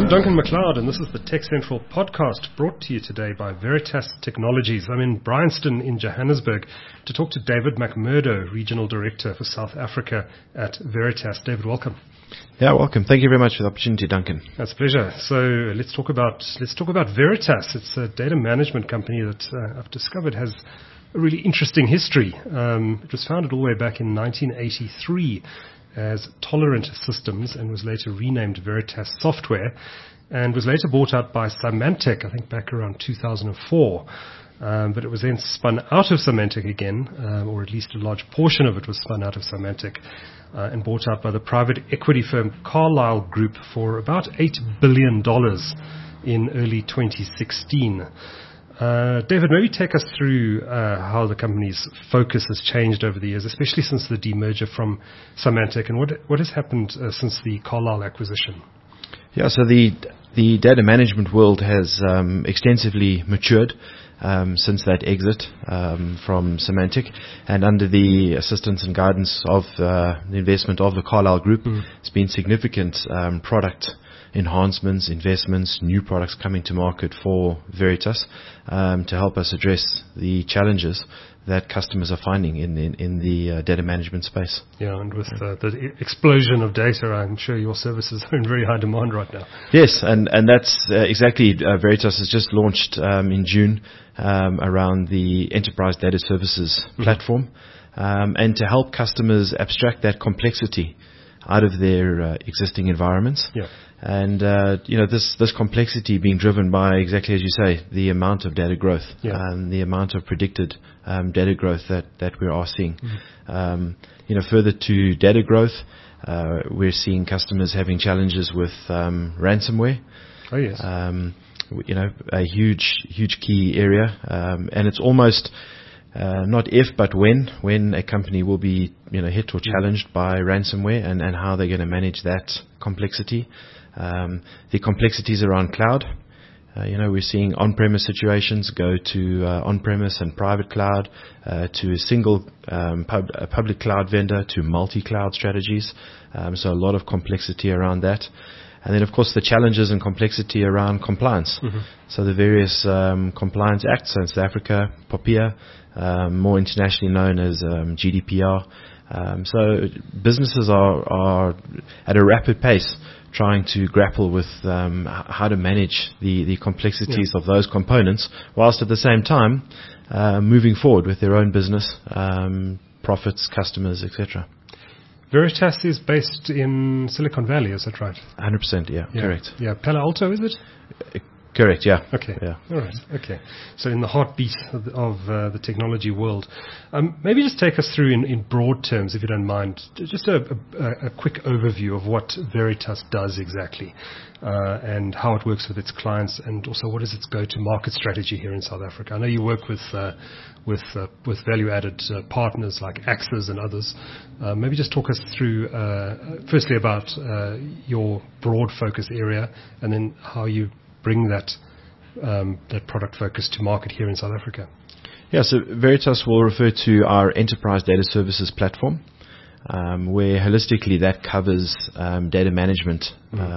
I'm Duncan McLeod, and this is the Tech Central podcast brought to you today by Veritas Technologies. I'm in Bryanston in Johannesburg to talk to David McMurdo, Regional Director for South Africa at Veritas. David, welcome. Yeah, welcome. Thank you very much for the opportunity, Duncan. That's a pleasure. So let's talk about Veritas. It's a data management company that I've discovered has a really interesting history. It was founded all the way back in 1983 as Tolerant Systems and was later renamed Veritas Software and was later bought out by Symantec, I think back around 2004. But it was then spun out of Symantec again, or at least a large portion of it was spun out of Symantec and bought out by the private equity firm Carlyle Group for about $8 billion in early 2016. David, maybe take us through how the company's focus has changed over the years, especially since the demerger from Symantec, and what has happened since the Carlyle acquisition. Yeah, so the data management world has extensively matured since that exit from Symantec, and under the assistance and guidance of the investment of the Carlyle Group, it's been significant product enhancements, investments, new products coming to market for Veritas to help us address the challenges that customers are finding in the data management space. Yeah, and with the explosion of data, I'm sure your services are in very high demand right now. Yes, and that's exactly, Veritas has just launched in June around the Enterprise Data Services platform, and to help customers abstract that complexity out of their existing environments. Yeah. And, this complexity being driven by, exactly as you say, the amount of data growth, and the amount of predicted data growth that we are seeing. Further to data growth, we're seeing customers having challenges with ransomware. Oh, yes. A huge key area. And it's almost not if, but when a company will be, hit or challenged by ransomware and how they're going to manage that complexity. The complexities around cloud. We're seeing on-premise situations go to on-premise and private cloud, to a single public cloud vendor, to multi-cloud strategies. So a lot of complexity around that. And then, of course, the challenges and complexity around compliance. So the various compliance acts in South Africa, POPIA, more internationally known as GDPR. So businesses are at a rapid pace trying to grapple with how to manage the complexities of those components, whilst at the same time moving forward with their own business, profits, customers, etc. Veritas is based in Silicon Valley, is that right? 100%, yeah, correct. Yeah, Palo Alto, is it? Correct, yeah. Okay. Yeah. All right. Okay. So in the heartbeat of the technology world, maybe just take us through in broad terms, if you don't mind, just a quick overview of what Veritas does exactly, and how it works with its clients, and also what is its go-to-market strategy here in South Africa. I know you work with value-added partners like Axis and others. Maybe just talk us through, firstly, about your broad focus area, and then how you bring that product focus to market here in South Africa. Yeah, so Veritas will refer to our Enterprise Data Services platform, where holistically that covers data management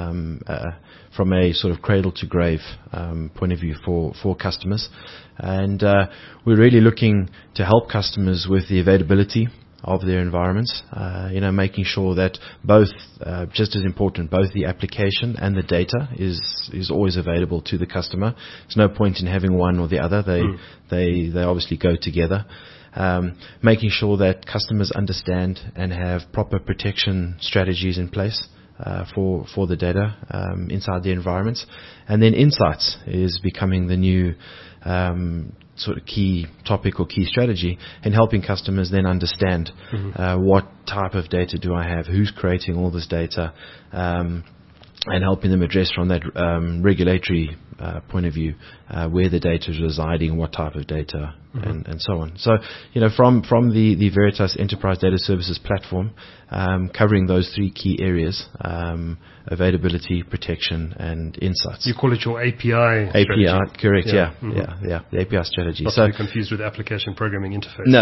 from a sort of cradle to grave point of view for customers. And we're really looking to help customers with the availability of their environments, making sure that both, just as important, both the application and the data is always available to the customer. There's no point in having one or the other. They obviously go together. Making sure that customers understand and have proper protection strategies in place for the data inside the environments. And then insights is becoming the new sort of key topic or key strategy in helping customers then understand what type of data do I have, who's creating all this data, and helping them address from that regulatory point of view where the data is residing, what type of data and so on. So, from the Veritas Enterprise Data Services platform, covering those three key areas, availability, protection, and insights. You call it your API strategy. API, correct, yeah. The API strategy. Not to be confused with application programming interface. No.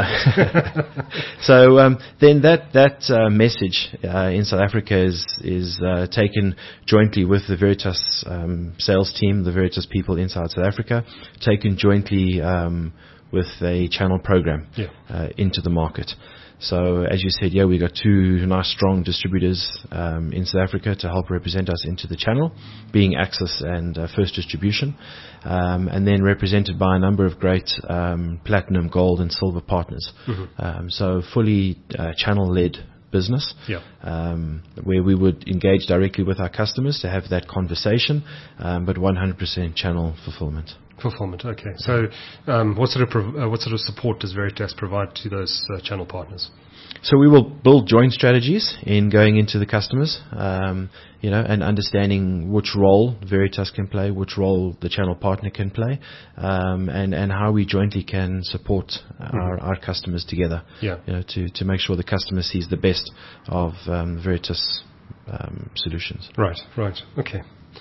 So then that message in South Africa is taken jointly with the Veritas sales team, the Veritas people inside South Africa, taken jointly with a channel program into the market. So as you said, we got two nice strong distributors in South Africa to help represent us into the channel, being Axis and First Distribution, and then represented by a number of great platinum, gold, and silver partners. So fully channel-led business, where we would engage directly with our customers to have that conversation, but 100% channel fulfillment. Okay. So, what sort of support does Veritas provide to those channel partners? So we will build joint strategies in going into the customers, and understanding which role Veritas can play, which role the channel partner can play, and how we jointly can support our customers together. To make sure the customer sees the best of Veritas solutions. Right. Okay.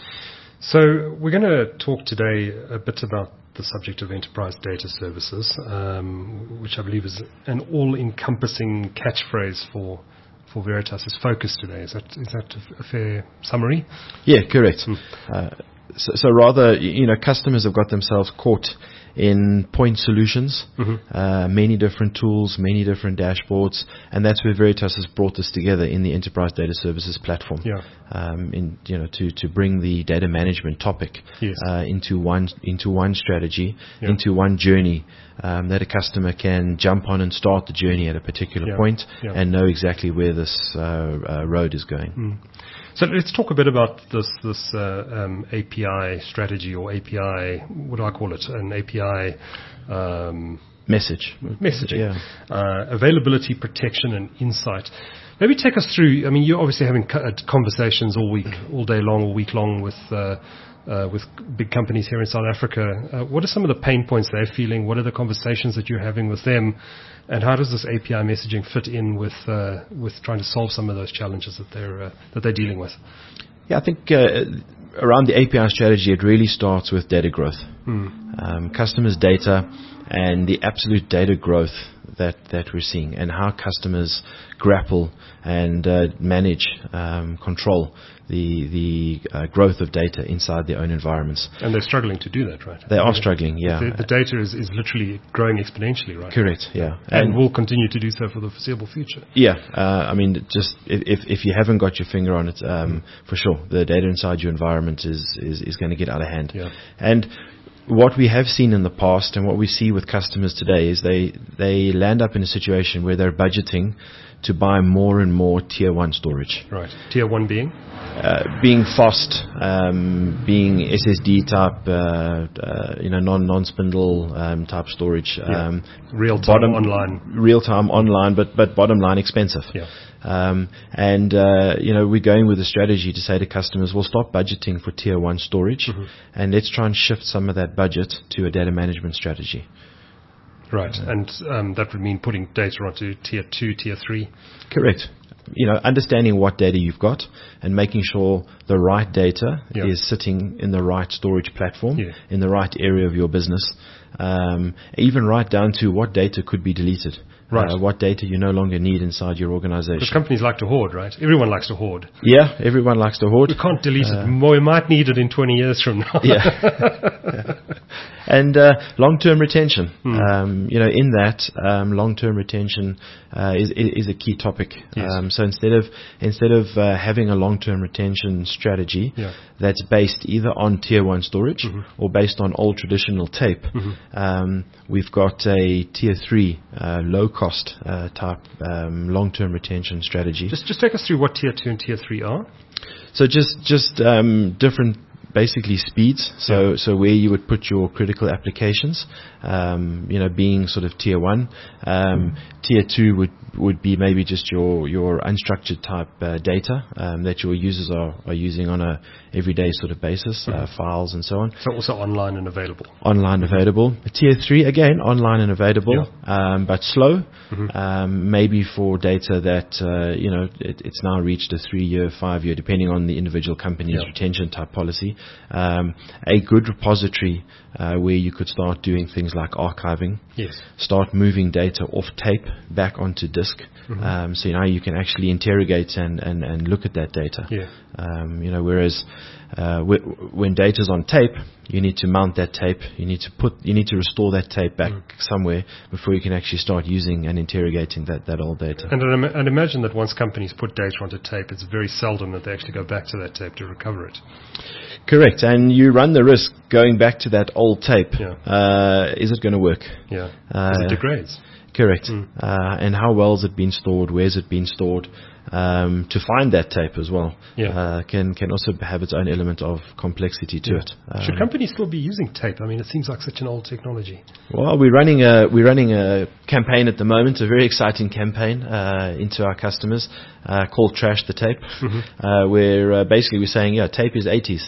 So we're going to talk today a bit about the subject of enterprise data services, which I believe is an all-encompassing catchphrase for Veritas' focus today. Is that a fair summary? Yeah, correct. So rather, customers have got themselves caught in point solutions, many different tools, many different dashboards, and that's where Veritas has brought this together in the Enterprise Data Services platform. To bring the data management topic into one strategy, into one journey, that a customer can jump on and start the journey at a particular point and know exactly where this road is going. So let's talk a bit about this API strategy, or API, what do I call it? An API messaging. Availability, protection, and insight. Maybe take us through. I mean, you're obviously having conversations all day long, all week long with big companies here in South Africa. What are some of the pain points they're feeling? What are the conversations that you're having with them? And how does this API messaging fit in with trying to solve some of those challenges that they're dealing with? Yeah, I think around the API strategy, it really starts with data growth. Customers' data and the absolute data growth that we're seeing, and how customers grapple and manage, control the growth of data inside their own environments. And they're struggling to do that, right? They are struggling, yeah. The data is literally growing exponentially, right? Correct, yeah. And will continue to do so for the foreseeable future. Yeah, I mean, just if you haven't got your finger on it, for sure, the data inside your environment is going to get out of hand. Yeah. And what we have seen in the past, and what we see with customers today, is they land up in a situation where they're budgeting to buy more and more tier 1 storage. Right. Tier 1 being? Being fast, being SSD type, non-spindle type storage. Real-time online, but bottom line expensive. Yeah. We're going with a strategy to say to customers, we'll stop budgeting for tier 1 storage, and let's try and shift some of that budget to a data management strategy. Right, and that would mean putting data onto tier 2, tier 3? Correct. Understanding what data you've got and making sure the right data is sitting in the right storage platform, in the right area of your business, even right down to what data could be deleted. Right. What data you no longer need inside your organization. Because companies like to hoard, right? Everyone likes to hoard. Yeah, everyone likes to hoard. We can't delete it. We might need it in 20 years from now. And long-term retention. In that, long-term retention is a key topic. So instead of having a long-term retention strategy that's based either on tier 1 storage or based on old traditional tape, we've got a tier 3 low-cost type long-term retention strategy. Just take us through what tier 2 and tier 3 are. So just different basically speeds. So where you would put your critical applications, being sort of tier 1. Tier 2 would be maybe just your unstructured type data that your users are using on a everyday sort of basis, files and so on. So also online and available. Online available. Tier 3, again, online and available, but slow. Maybe for data that, it's now reached a 3-year, 5-year, depending on the individual company's retention type policy. A good repository where you could start doing things like archiving, start moving data off tape back onto disk. So now you can actually interrogate and look at that data. Whereas when data's on tape, you need to mount that tape. You need to restore that tape back somewhere before you can actually start using and interrogating that old data. And I'd imagine that once companies put data onto tape, it's very seldom that they actually go back to that tape to recover it. Correct, and you run the risk going back to that old tape. Is it going to work? Because it degrades. Correct. And how well has it been stored? Where's it been stored? To find that tape as well can also have its own element of complexity to it. Should companies still be using tape? I mean, it seems like such an old technology. Well, we're running a campaign at the moment, a very exciting campaign into our customers called Trash the Tape, where basically we're saying, tape is 80s.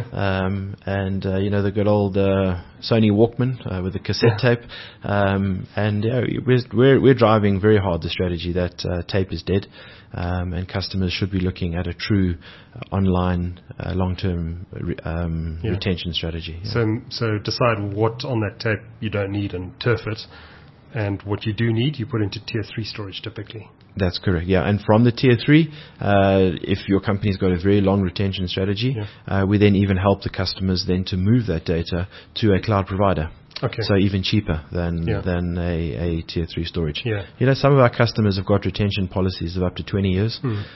The good old Sony Walkman with the cassette tape, we're driving very hard the strategy that tape is dead, and customers should be looking at a true online long-term retention strategy. So decide what on that tape you don't need and turf it, and what you do need, you put into tier 3 storage typically. That's correct, and from the tier 3, if your company's got a very long retention strategy, we then even help the customers then to move that data to a cloud provider. Okay. So even cheaper than a tier 3 storage. Some of our customers have got retention policies of up to 20 years.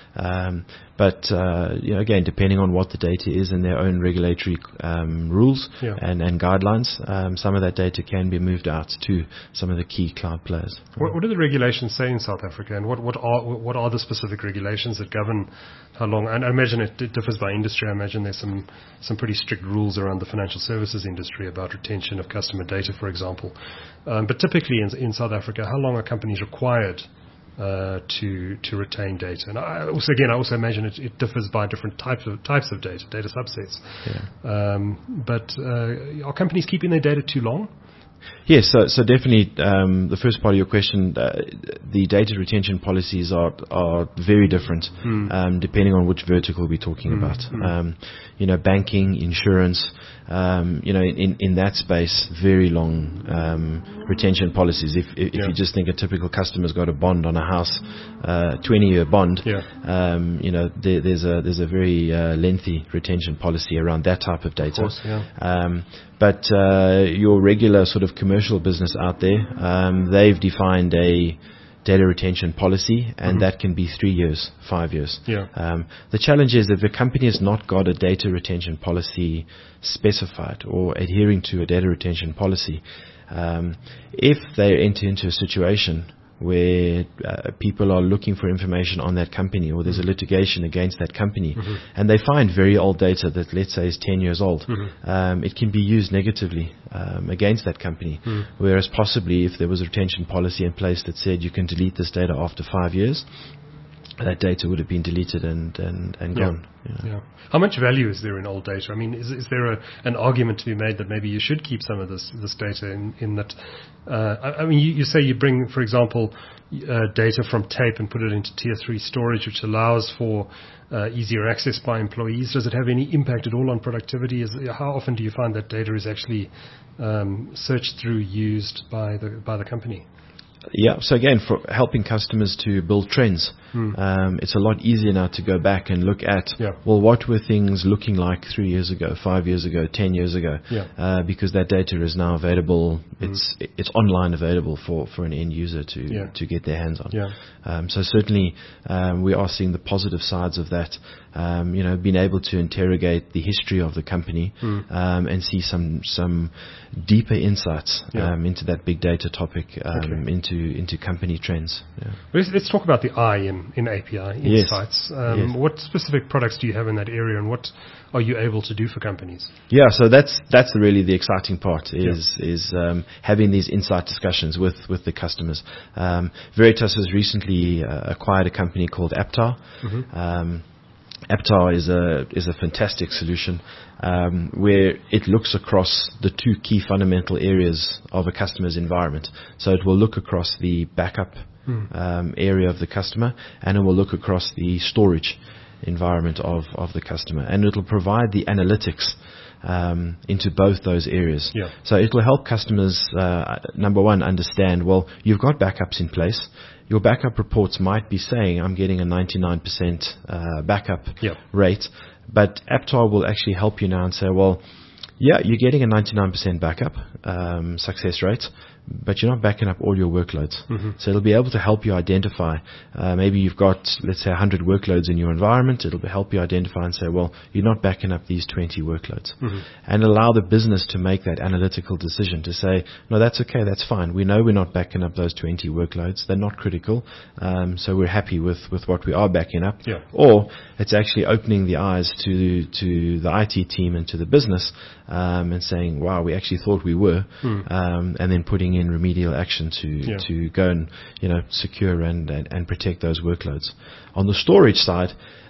But again, depending on what the data is and their own regulatory rules and guidelines, some of that data can be moved out to some of the key cloud players. What do the regulations say in South Africa, and what are the specific regulations that govern how long? And I imagine it differs by industry. I imagine there's some pretty strict rules around the financial services industry about retention of customer data, for example. But typically in South Africa, how long are companies required to retain data? And I also imagine it differs by different types of data subsets. But are companies keeping their data too long? Yes, so definitely the first part of your question, the data retention policies are very different depending on which vertical we're talking about. Banking, insurance, in that space, very long retention policies. If you just think a typical customer's got a bond on a house, 20-year bond, there's a very lengthy retention policy around that type of data. Of course, but your regular sort of commercial business out there, they've defined a data retention policy, and that can be 3 years, 5 years. The challenge is that if a company has not got a data retention policy specified or adhering to a data retention policy, if they enter into a situation where people are looking for information on that company, or there's a litigation against that company, and they find very old data that, let's say, is 10 years old, it can be used negatively against that company. Whereas possibly if there was a retention policy in place that said you can delete this data after 5 years, that data would have been deleted and gone. How much value is there in old data? I mean, is there an argument to be made that maybe you should keep some of this data in that? You say you bring, for example, data from tape and put it into tier 3 storage, which allows for easier access by employees. Does it have any impact at all on productivity? How often do you find that data is actually searched through, used by the company? So again, for helping customers to build trends, it's a lot easier now to go back and look at, what were things looking like 3 years ago, 5 years ago, 10 years ago, because that data is now available. It's online available for an end user to get their hands on. So certainly we are seeing the positive sides of that. Being able to interrogate the history of the company and see some deeper insights into that big data topic, into into company trends. Yeah. Let's talk about the I in API Insights. Yes. What specific products do you have in that area, and what are you able to do for companies? Yeah, so that's really the exciting part is having these insight discussions with the customers. Veritas has recently acquired a company called Aptar. Mm-hmm. Aptar is a fantastic solution where it looks across the two key fundamental areas of a customer's environment. So it will look across the backup area of the customer, and it will look across the storage environment of the customer, and it will provide the analytics into both those areas. Yeah. So it will help customers, number one, understand, well, you've got backups in place. Your backup reports might be saying, I'm getting a 99% backup rate, but Aptar will actually help you now and say, well, yeah, you're getting a 99% backup success rate, but you're not backing up all your workloads. Mm-hmm. So it'll be able to help you identify, maybe you've got, let's say, 100 workloads in your environment. It'll help you identify and say, well, you're not backing up these 20 workloads. Mm-hmm. And allow the business to make that analytical decision to say, no, that's okay, that's fine. We know we're not backing up those 20 workloads. They're not critical. So we're happy with what we are backing up. Yeah. Or it's actually opening the eyes to the IT team and to the business and saying, wow, we actually thought we were, and then putting in remedial action to go and secure and protect those workloads. On the storage side,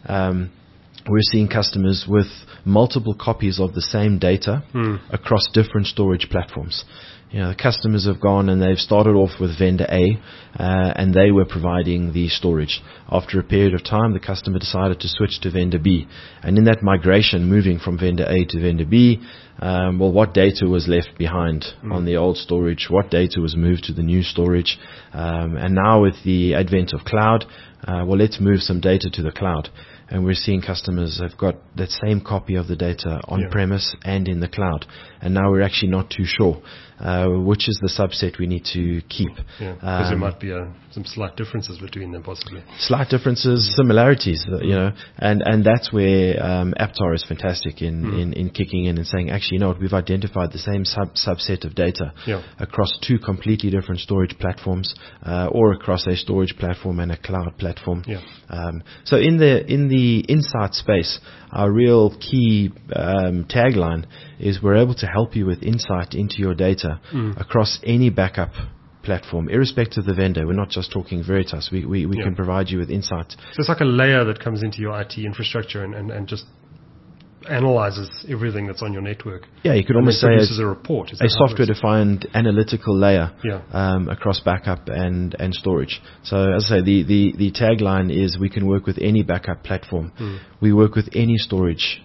we're seeing customers with multiple copies of the same data across different storage platforms. The customers have gone and they've started off with vendor A, and they were providing the storage. After a period of time, the customer decided to switch to vendor B. And in that migration, moving from vendor A to vendor B, what data was left behind on the old storage? What data was moved to the new storage? And now with the advent of cloud, let's move some data to the cloud. And we're seeing customers have got that same copy of the data on-premise and in the cloud. And now we're actually not too sure which is the subset we need to keep. Yeah, because there might be some slight differences between them, possibly. Slight differences, similarities, and that's where Aptar is fantastic in kicking in and saying, actually, what, we've identified the same subset of data across two completely different storage platforms, or across a storage platform and a cloud platform. Yeah. So in the insight space, our real key tagline is we're able to help you with insight into your data across any backup platform, irrespective of the vendor. We're not just talking Veritas. We can provide you with insight. So it's like a layer that comes into your IT infrastructure and just analyzes everything that's on your network. Yeah, you could almost say produces a report. A software-defined analytical layer Yeah. Across backup and storage. So as I say, the tagline is we can work with any backup platform. We work with any storage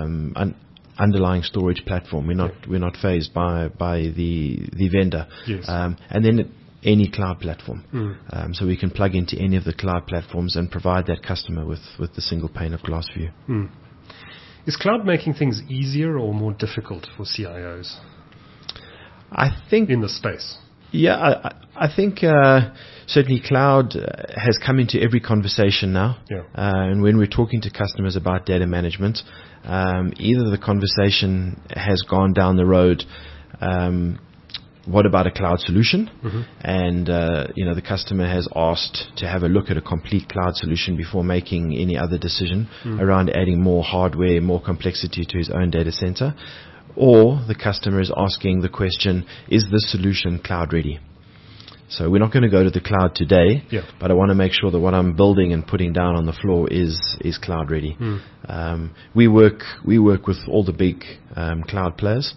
underlying storage platform. We're not phased by the vendor. Yes. And then any cloud platform. So we can plug into any of the cloud platforms and provide that customer with the single pane of glass view. Is cloud making things easier or more difficult for CIOs? I think in the space. Yeah, I think certainly cloud has come into every conversation now. Yeah. And when we're talking to customers about data management, either the conversation has gone down the road, what about a cloud solution? And the customer has asked to have a look at a complete cloud solution before making any other decision around adding more hardware, more complexity to his own data center. Or the customer is asking the question, is this solution cloud ready? So we're not going to go to the cloud today, but I want to make sure that what I'm building and putting down on the floor is cloud ready. We work with all the big cloud players.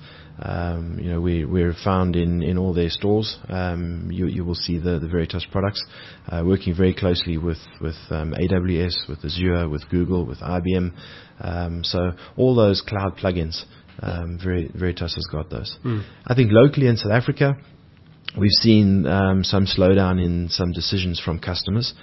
We're found in all their stores. You will see the Veritas products, working very closely with AWS, with Azure, with Google, with IBM. So all those cloud plugins, Veritas has got those. I think locally in South Africa, we've seen some slowdown in some decisions from customers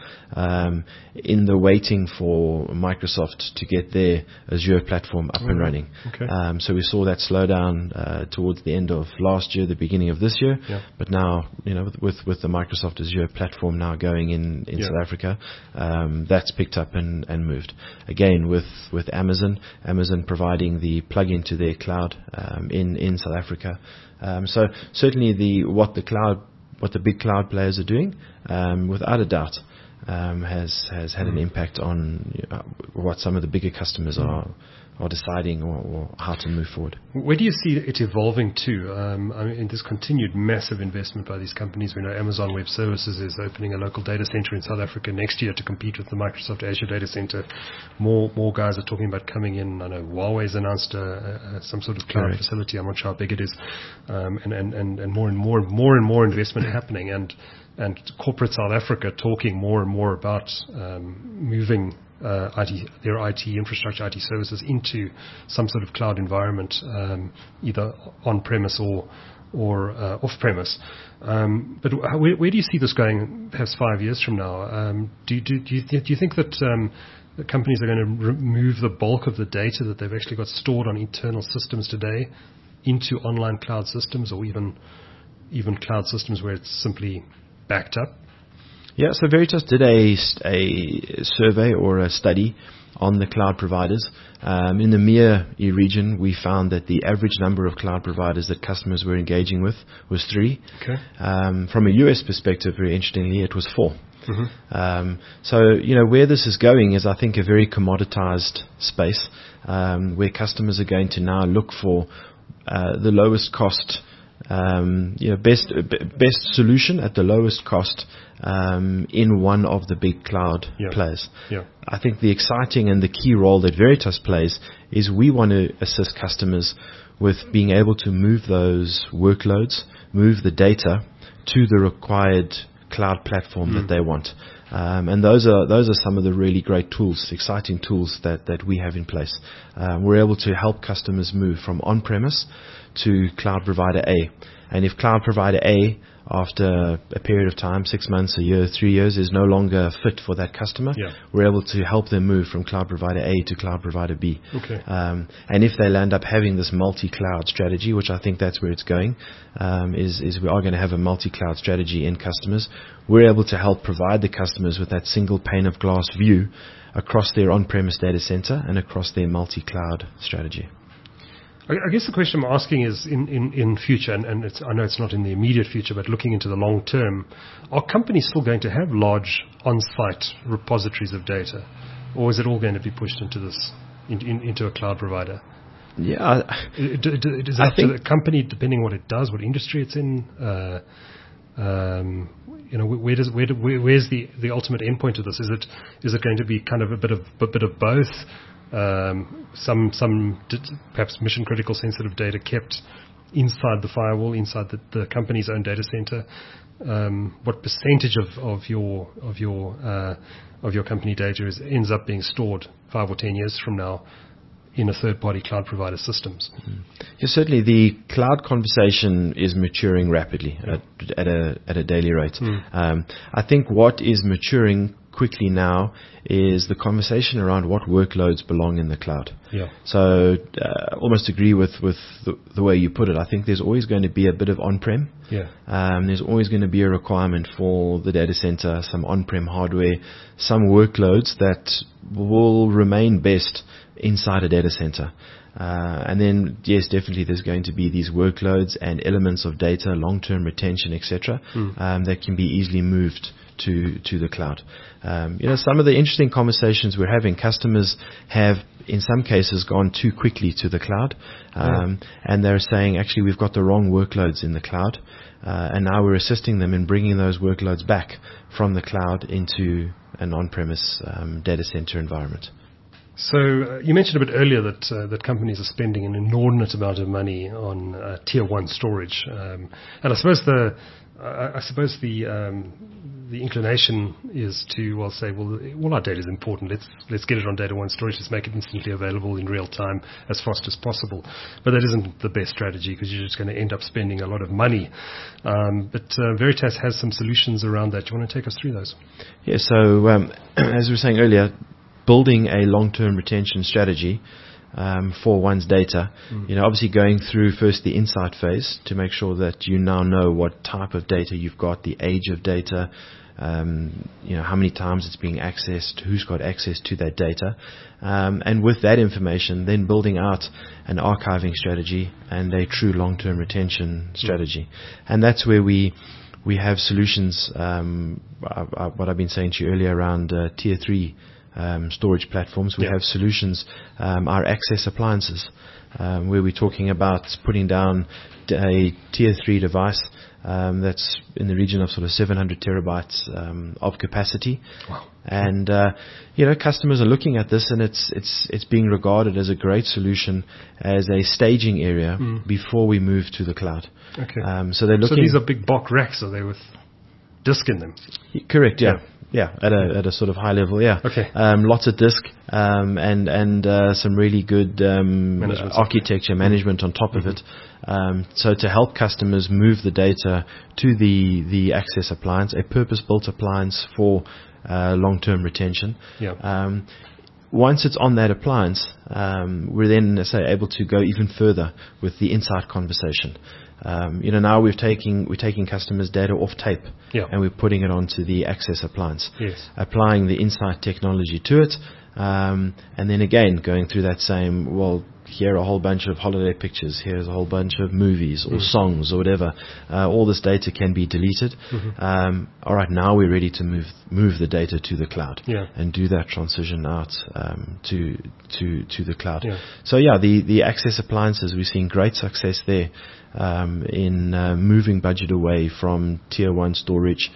in the waiting for Microsoft to get their Azure platform up and running. Okay. So we saw that slowdown towards the end of last year, the beginning of this year. But now, with the Microsoft Azure platform now going in South Africa, that's picked up and moved. Again, with Amazon providing the plug-in to their cloud in South Africa. So certainly what the cloud what the big cloud players are doing, without a doubt, has had an impact on what some of the bigger customers are deciding or how to move forward. Where do you see it evolving to? I mean, this continued massive investment by these companies. We know Amazon Web Services is opening a local data center in South Africa next year to compete with the Microsoft Azure data center. More guys are talking about coming in. I know Huawei's announced some sort of cloud facility. I'm not sure how big it is, and more investment happening, and corporate South Africa talking more and more about moving their IT infrastructure, IT services into some sort of cloud environment, either on-premise or off-premise. But where do you see this going perhaps 5 years from now? Do you think that the companies are going to remove the bulk of the data that they've actually got stored on internal systems today into online cloud systems, or even cloud systems where it's simply backed up? Yeah, so Veritas did a survey or a study on the cloud providers. In the MEA region, we found that the average number of cloud providers that customers were engaging with was 3. Okay. From a US perspective, very interestingly, it was 4. Mm-hmm. So, where this is going is, I think, a very commoditized space, where customers are going to now look for the lowest cost, best solution at the lowest cost in one of the big cloud players. Yeah. I think the exciting and the key role that Veritas plays is we want to assist customers with being able to move those workloads, move the data to the required cloud platform that they want. And those are some of the really great tools, exciting tools that we have in place. We're able to help customers move from on-premise to cloud provider A. And if cloud provider A, after a period of time, 6 months, a year, 3 years, is no longer fit for that customer, we're able to help them move from cloud provider A to cloud provider B. Okay. And if they land up having this multi-cloud strategy, which I think that's where it's going, is we are going to have a multi-cloud strategy in customers. We're able to help provide the customers with that single pane of glass view across their on-premise data center and across their multi-cloud strategy. I guess the question I'm asking is in future, and I know it's not in the immediate future, but looking into the long term, are companies still going to have large on-site repositories of data, or is it all going to be pushed into a cloud provider? Yeah, is it up to the company, depending on what it does, what industry it's in? Where's the ultimate endpoint of this? Is it going to be kind of a bit of both? Some perhaps mission critical sensitive data kept inside the firewall, inside the company's own data center. What percentage of your company data ends up being stored 5 or 10 years from now in a third-party cloud provider systems? Yeah, certainly the cloud conversation is maturing rapidly at a daily rate. I think what is maturing quickly now is the conversation around what workloads belong in the cloud. Yeah. So almost agree with the way you put it. I think there's always going to be a bit of on-prem. Yeah. There's always going to be a requirement for the data center, some on-prem hardware, some workloads that will remain best inside a data center. And then, yes, definitely there's going to be these workloads and elements of data, long-term retention, etc., that can be easily moved to the cloud. Some of the interesting conversations we're having, customers have in some cases gone too quickly to the cloud, and they're saying, actually, we've got the wrong workloads in the cloud, and now we're assisting them in bringing those workloads back from the cloud into an on-premise data center environment. So you mentioned a bit earlier that companies are spending an inordinate amount of money on tier 1 storage, and I suppose the inclination is to say, well, our data is important. Let's get it on data 1 storage. Let's make it instantly available in real time as fast as possible. But that isn't the best strategy, because you're just going to end up spending a lot of money. But Veritas has some solutions around that. Do you want to take us through those? Yeah. So as we were saying earlier, building a long-term retention strategy for one's data, obviously going through first the insight phase to make sure that you now know what type of data you've got, the age of data, how many times it's being accessed, who's got access to that data, and with that information, then building out an archiving strategy and a true long-term retention strategy. And that's where we we have solutions, what I've been saying to you earlier around tier 3 storage platforms. We have solutions, our access appliances, where we're talking about putting down a tier 3 device that's in the region of sort of 700 terabytes of capacity. Wow. And customers are looking at this, and it's being regarded as a great solution as a staging area before we move to the cloud. Okay. So they're looking. So these are big box racks, are they, with disk in them? Correct. Yeah, at a sort of high level, yeah. Okay. Lots of disk, and some really good architecture management on top of it. So to help customers move the data to the access appliance, a purpose-built appliance for long-term retention. Yeah. Once it's on that appliance, we're then, able to go even further with the Insight conversation. Now we're taking customers' data off tape, and we're putting it onto the access appliance, applying the Insight technology to it, and then again going through that same, well, here are a whole bunch of holiday pictures, here's a whole bunch of movies or songs or whatever. All this data can be deleted. All right, now we're ready to move the data to the cloud and do that transition out to the cloud. So the access appliances, we're seeing great success there in moving budget away from tier 1 storage,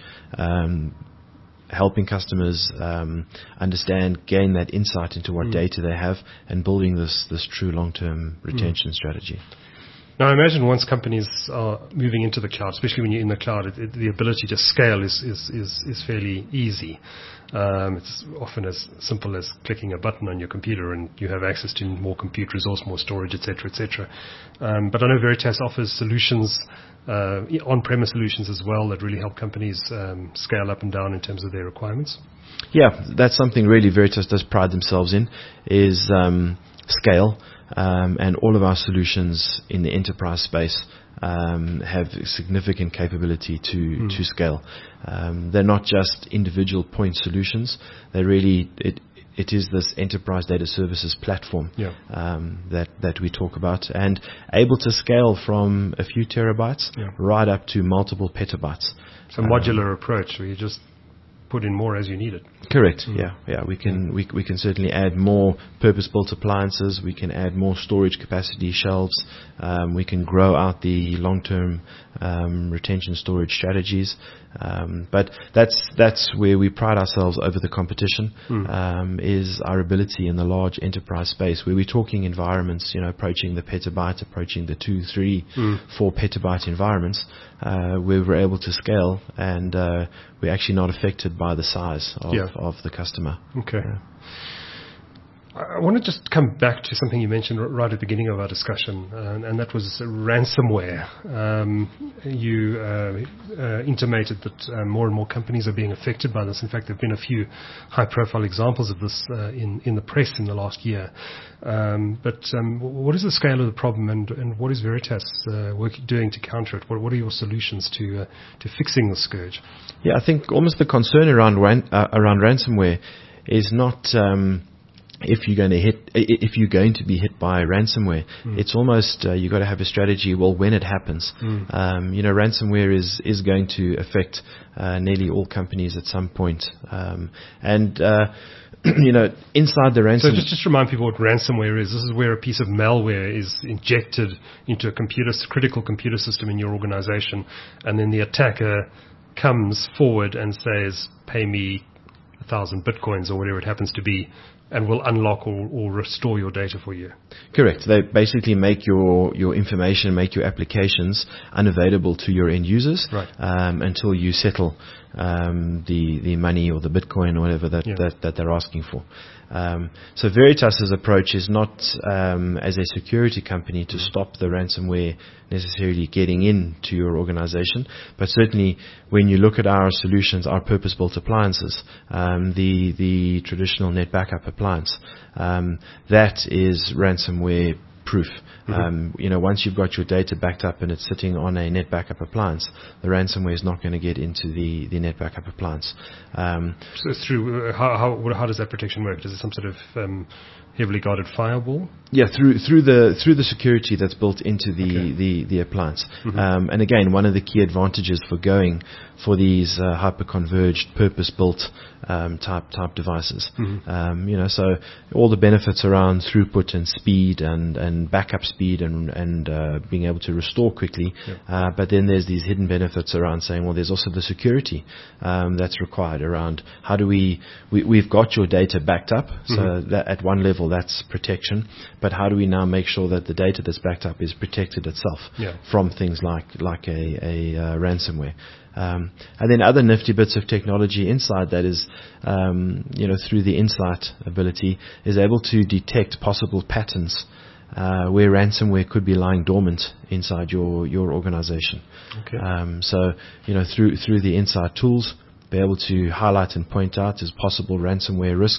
helping customers understand, gain that insight into what data they have, and building this true long-term retention strategy. Now, I imagine once companies are moving into the cloud, especially when you're in the cloud, the ability to scale is fairly easy. It's often as simple as clicking a button on your computer, and you have access to more compute resource, more storage, etc., etc. But I know Veritas offers solutions, on-premise solutions as well, that really help companies scale up and down in terms of their requirements. Yeah, that's something really Veritas does pride themselves in, is scale. And all of our solutions in the enterprise space have significant capability to scale. They're not just individual point solutions. They're really, it is this enterprise data services platform that we talk about, and able to scale from a few terabytes right up to multiple petabytes. It's a modular approach where you just put in more as you need it. Correct. Yeah. We can certainly add more purpose-built appliances. We can add more storage capacity shelves. We can grow out the long-term retention storage strategies. But that's where we pride ourselves over the competition. Is our ability in the large enterprise space, where we're talking environments, approaching the petabyte, approaching the 2, 3, 4 petabyte environments, where we're able to scale, and we're actually not affected by the size of the customer. Okay. I want to just come back to something you mentioned right at the beginning of our discussion, and that was ransomware. You intimated that more and more companies are being affected by this. In fact, there have been a few high-profile examples of this in the press in the last year. But what is the scale of the problem, and what is Veritas doing to counter it? What are your solutions to fixing the scourge? Yeah, I think almost the concern around ransomware is not if you're going to be hit by ransomware. It's almost you got to have a strategy. Well, when it happens, ransomware is going to affect nearly all companies at some point, and inside the ransomware. So just remind people what ransomware is. This is where a piece of malware is injected into a critical computer system in your organization, and then the attacker comes forward and says, "Pay me 1,000 bitcoins," or whatever it happens to be, and will unlock or restore your data for you. Correct. They basically make your information, make your applications unavailable to your end users, until you settle the money or the Bitcoin or whatever that they're asking for. So Veritas's approach is not as a security company to stop the ransomware necessarily getting into your organization, but certainly when you look at our solutions, our purpose-built appliances, the traditional net backup appliance, that is ransomware proof. Once you've got your data backed up and it's sitting on a net backup appliance, the ransomware is not going to get into the net backup appliance. So through how does that protection work? Is it some sort of heavily guarded firewall? Yeah, through the security that's built into the appliance. Mm-hmm. And again, one of the key advantages for going for these hyper-converged, purpose-built type devices. Mm-hmm. So all the benefits around throughput and speed and backup speed and being able to restore quickly. Yep. But then there's these hidden benefits around saying, well, there's also the security that's required around how do we've got your data backed up. So Mm-hmm. that at one level that's protection. But how do we now make sure that the data that's backed up is protected itself from things like a ransomware? And then other nifty bits of technology inside that is, through the Insight ability, is able to detect possible patterns where ransomware could be lying dormant inside your organization. Okay. Through the Insight tools, be able to highlight and point out as possible ransomware risk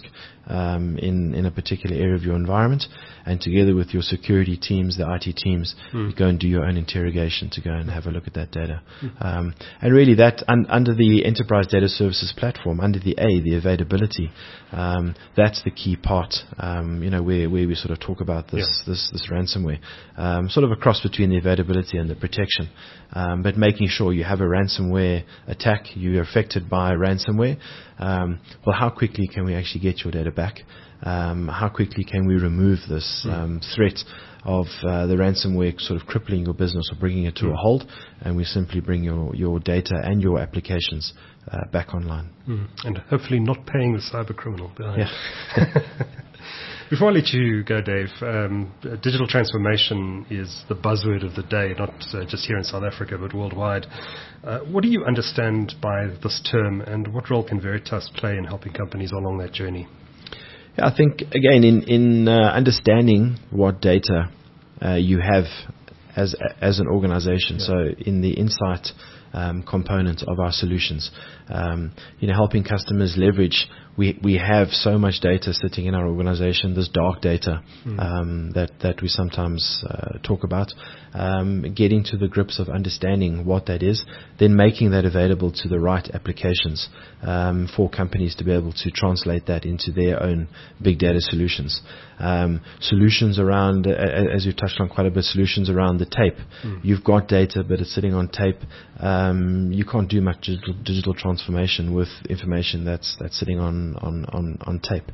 in a particular area of your environment, and together with your security teams, the IT teams, you go and do your own interrogation to go and have a look at that data. And really that under the Enterprise Data Services platform, under the availability, that's the key part, where we sort of talk about this ransomware, sort of a cross between the availability and the protection, but making sure you have a ransomware attack, you're affected by ransomware. Well, how quickly can we actually get your data back? How quickly can we remove this threat of the ransomware sort of crippling your business or bringing it to a halt, and we simply bring your data and your applications back online. And hopefully not paying the cyber criminal behind. Yeah. Before I let you go, Dave, digital transformation is the buzzword of the day, not just here in South Africa, but worldwide. What do you understand by this term, and what role can Veritas play in helping companies along that journey? Yeah, I think, again, in understanding what data you have as an organization, so in the Insight component of our solutions, helping customers leverage. We have so much data sitting in our organization, this dark data that we sometimes talk about, getting to the grips of understanding what that is, then making that available to the right applications for companies to be able to translate that into their own big data solutions. Solutions around, as you touched on quite a bit, solutions around the tape. You've got data, but it's sitting on tape. You can't do much digital transformation with information that's sitting on tape.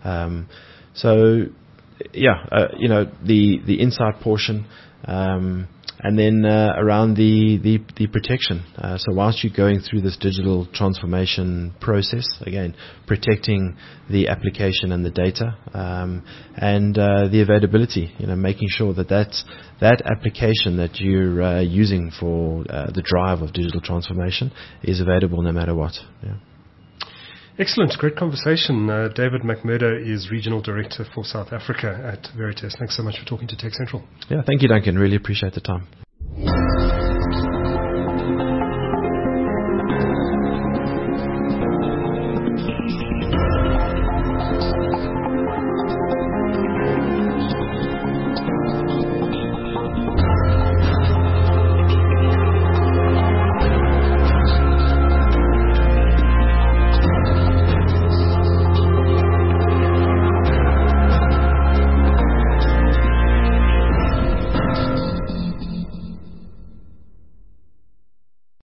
The Insight portion, and then around the protection. So whilst you're going through this digital transformation process, again, protecting the application and the data, and the availability, making sure that application that you're using for the drive of digital transformation is available no matter what. Yeah. Excellent. Great conversation. David McMurdo is Regional Director for South Africa at Veritas. Thanks so much for talking to Tech Central. Yeah, thank you, Duncan. Really appreciate the time.